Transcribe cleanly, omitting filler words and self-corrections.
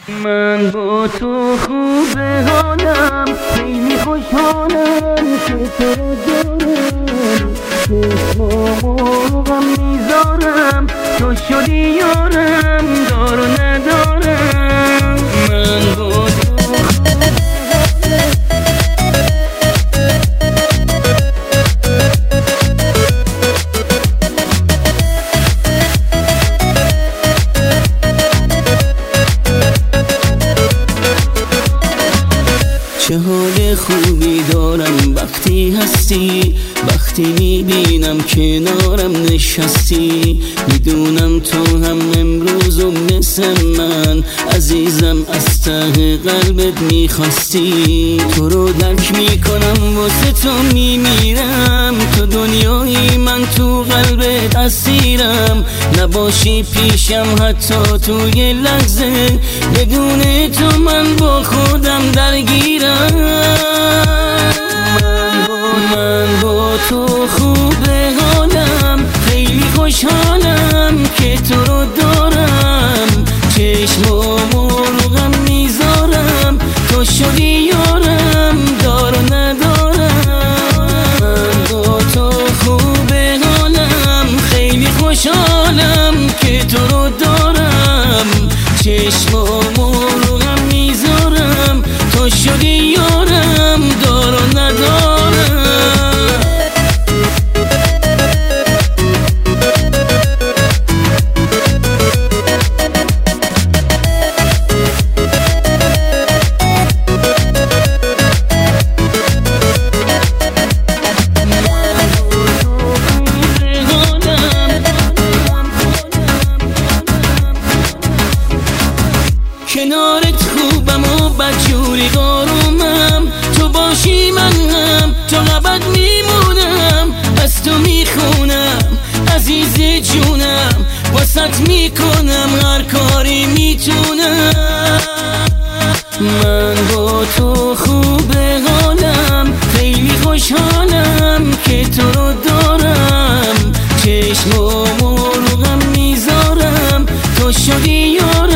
من با تو خوب حالم، خیلی خوشحالم که تو رو دارم. چشمامو غم میذارم، تو شدی یارم، دار و ندارم. من با تو چه حال خوبی دارم وقتی هستی، وقتی میبینم کنارم نشستی. میدونم تو هم امروز و مثل من عزیزم از ته قلبت میخواستی. تو رو درک میکنم واسه تو میمیرم، تو دنیایی من تو قلبت اسیرم. نباشی پیشم حتی تو یه لحظه، بدون تو من با خودم درگیرم. من با تو خوب حالم، خیلی خوشحالم که تو رو دارم. چشمامو رو غم میذارم، تو شدی یارم، دار و ندارم. من با تو خوب حالم، خیلی خوشحالم که تو رو دارم. چشمامو رو غم میذارم، تو شدی یارم، دار و ندارم. کنارت خوبم و بدجوری قارومم، تو باشی من هم تا ابد میمونم. از تو میخونم عزیز جونم، واسط میکنم هر کاری میتونم. من با تو خوب حالم، خیلی خوشحالم که تو رو دارم. چشمامو رو غم میذارم، تو شدی یارم.